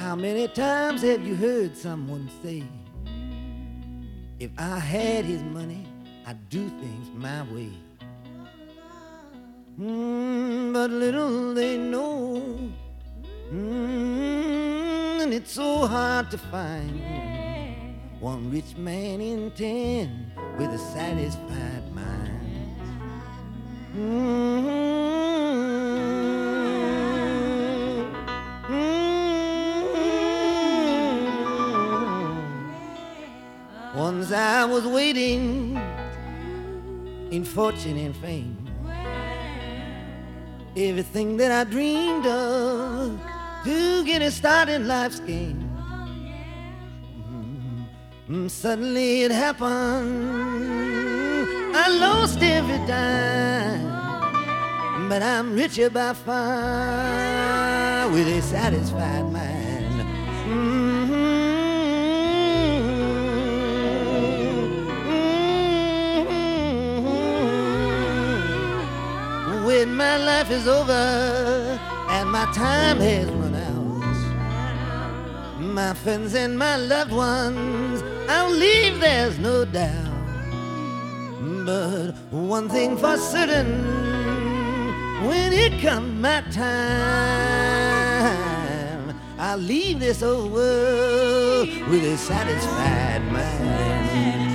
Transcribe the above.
How many times have you heard someone say, if I had his money, I'd do things my way? But little they know, and it's so hard to find one rich man in 10 with a satisfied mind. Once I was waiting in fortune and fame, everything that I dreamed of to get a start in life's game. Suddenly it happened, I lost every dime, but I'm richer by far with a satisfied mind. When my life is over and my time has run out, my friends and my loved ones I'll leave, there's no doubt. But one thing for certain, when it comes my time, I'll leave this old world with a satisfied mind.